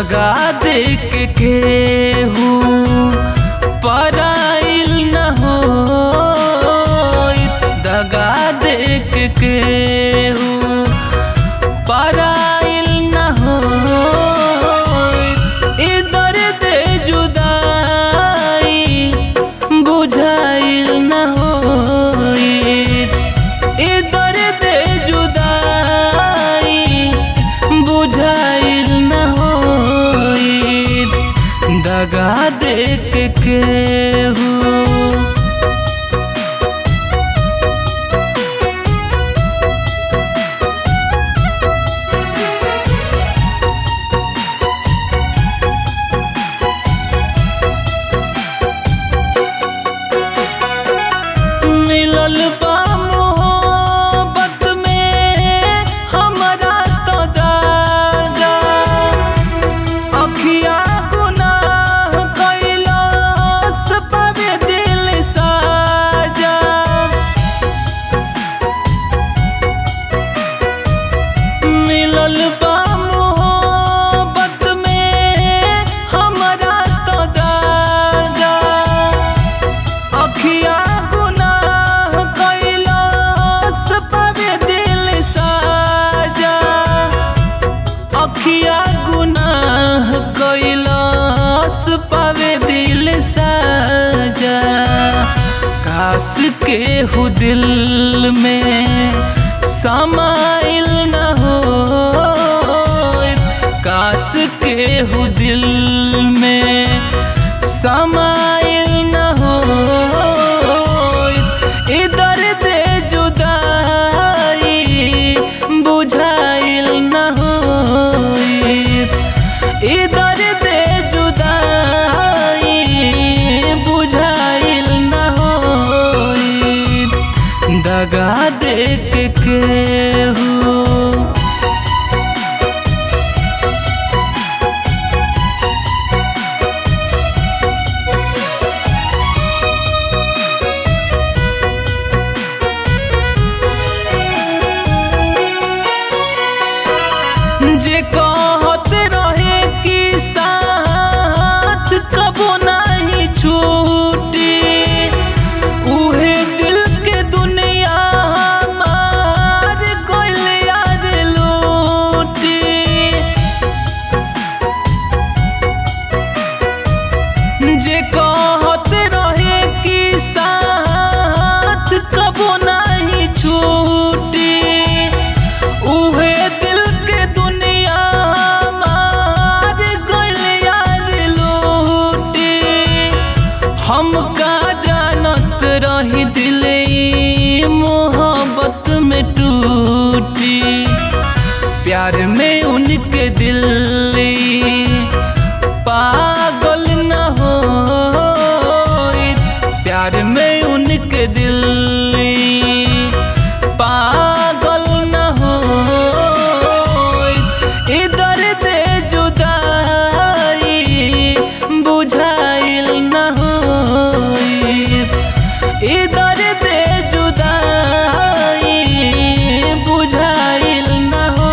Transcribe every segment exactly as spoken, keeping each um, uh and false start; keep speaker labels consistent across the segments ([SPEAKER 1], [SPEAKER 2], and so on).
[SPEAKER 1] दगा दे के केहू पराइल न हो, दगा दे के केहू पराइल न हो। इधर दे जुदाई बुझाइल न हो, इधर दे जुदाई बुझाइल न हो। दगा दे के केहू मिलल बा मोहब्बत में हमरा तो दागा, अखिया गुनाह कैलाश पावे दिल साजा। मिलल बा मोहब्बत में हमरा तो दागा, अखिया अखिया गुनाह कैलाश पावे दिल साजा। काश के हु दिल में समाइल न हो, काश के हु दिल में समाइल न हो। इधर दे जुदाई बुझाइल न हो, इधर दे जुदाई बुझाइल न हो। दगा दे के केहू जे कहत रहे कि साथ कबो नहीं छूटी, उहे दिल के दुनिया हमार गइल यार लूटी। जे कहत रहे कि साथ कबो नहीं छूटी, उहे दिल के दुनिया हमार गइल यार लूटी। हम का जानत रही दिल मोहब्बत में टूटी, प्यार में उनके दिल पागल न हो, प्यार में उनके दिल पागल न हो। इधर दे जुदाई बुझाइल न हो, इधर दे जुदाई बुझाइल न हो।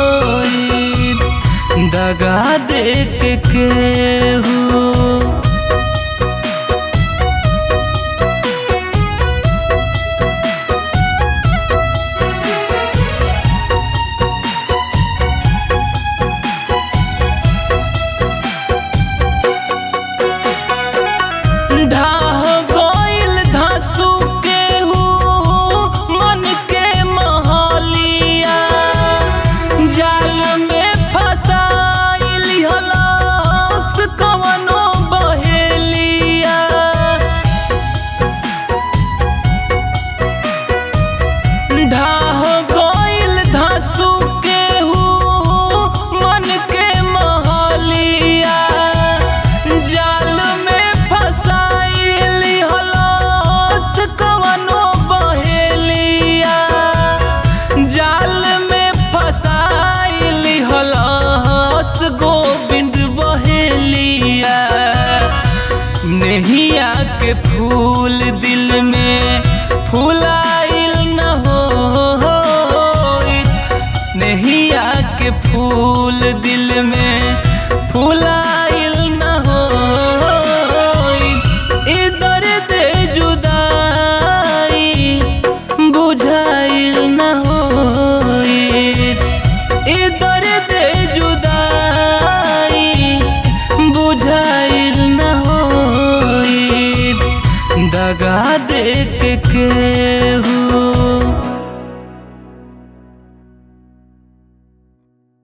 [SPEAKER 1] दगा दे के केहू ढाह गइल धांसू केहू मन के महलिया, जाल में फसाइल हलास कवनो बहेलिया। ढाह गइल धांसू केहू मन के महलिया, जाल में फसाइल हलास कवनो बहेलिया। जाल में फसाइल हलास गोविंद बहेलिया। नैया के फूल दिल में फुलाइल न हो, नैया के फूल दिल में फुलाइल न होई ई दर्द जुदाई बुझाइल न होई ई दर्द जुदाई बुझाइल न होई दगा देख के